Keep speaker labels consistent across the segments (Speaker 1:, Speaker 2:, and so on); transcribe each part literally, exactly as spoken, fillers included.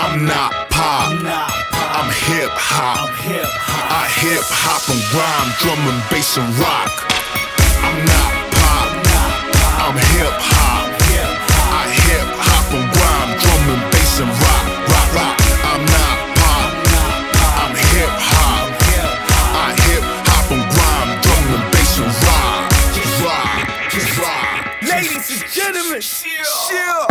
Speaker 1: I'm not pop, I'm hip hop. I hip hop and rhyme, drum and bass and rock. I'm not pop, I'm hip hop. I hip hop and rhyme, drum and bass and rock, rock, rock. I'm not pop, I'm hip hop. I hip hop and rhyme, drum and bass and rock, rock, rock.
Speaker 2: Ladies and gentlemen, yeah.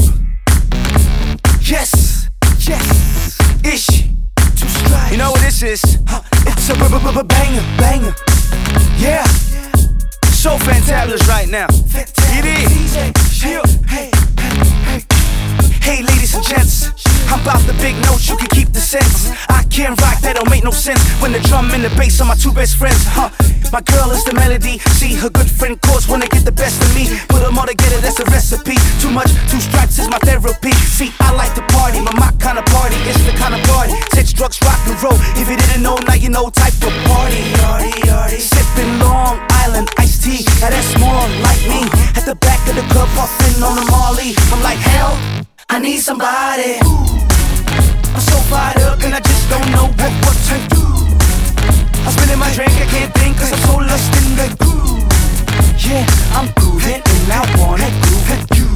Speaker 2: Yes, yes, ish. You know what this is? It's a b-b-b-banger, banger. Yeah, so fantabulous right now. It is. Yeah. Hey, hey, hey, ladies and gents, I'm about the big notes, you can keep the sense. I can't rock, that don't make no sense. When the drum and the bass are my two best friends, huh? My girl is the melody. See, her good friend chords wanna get the best of me. Put them all together, that's a recipe. Too much, two stripes is my therapy. See, I like to party, but my kind of party is the kind of party. Sex, drugs, rock and roll. If you didn't know, now you know type of party. Yardy, yardy. Sipping Long Island iced tea, now that's more like me. At the back of the club, puffing on the Marley. I'm like, hell, I need somebody. I'm so fired up and I just don't know what, what to do. I'm spinning my drink, I can't think cause I'm so lost in the groove. Yeah, I'm grooving and I wanna groove with you.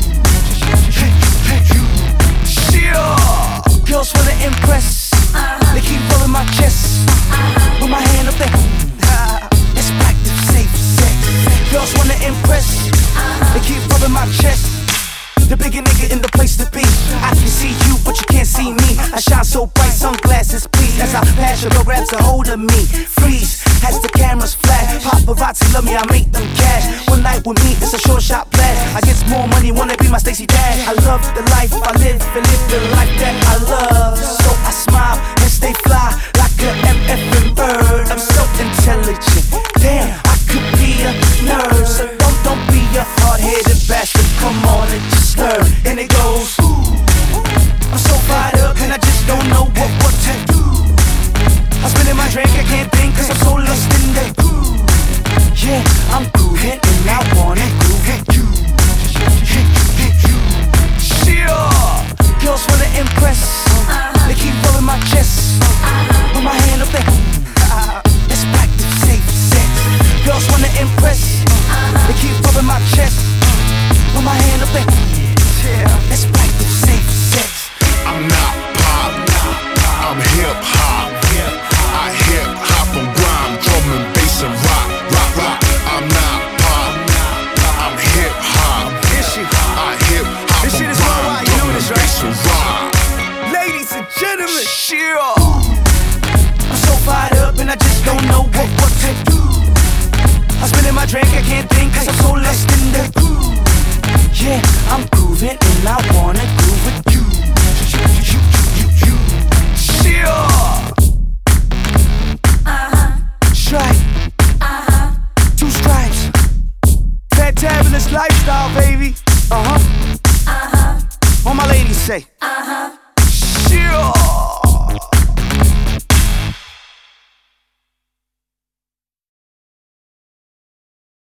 Speaker 2: Yeah. Girls wanna impress, they keep rolling my chest. Put my hand up there, it's practice safe sex. Girls wanna impress, they keep rubbing my chest. The bigger nigga in the place to be. I can see you, but you can't see me. I shine so bright, sunglasses please. As I pass your girl grabs a hold of me. Freeze, as the cameras flash. Paparazzi love me, I make them cash. One night with me, it's a short shot blast. I get more money, wanna be my Stacey Dash. I love the life I live, and live the life that I love. So I smile and stay fly like a M F bird. I'm so intelligent, damn, I could be a nerd. So don't, don't be a hard-headed bastard, come on and just stir. And it goes, ooh, I'm so fired up and I just don't know what, what to do. I'm spinning my drink, I can't think cause I'm so lost in the groove. Yeah, I'm grooving and I wanna groove with you. Yeah, girls wanna impress, they keep rolling my chest. Put my hand up there, let's practice safe sex. Girls wanna impress, they keep rubbing my chest. Put my hand up there, yeah, let's practice safe sex.
Speaker 1: I'm not pop, I'm hip hop. I hip hop and rhyme, drum and bass and rock, rock, rock. I'm not pop, I'm hip hop. I hip hop and rhyme, drum and bass and rock.
Speaker 2: Ladies and gentlemen, yeah. I'm so fired up and I just don't know what, what to do. I'm spinning my drink, I can't think cause I'm so lost in the groove. Yeah, I'm grooving and I wanna groove with you.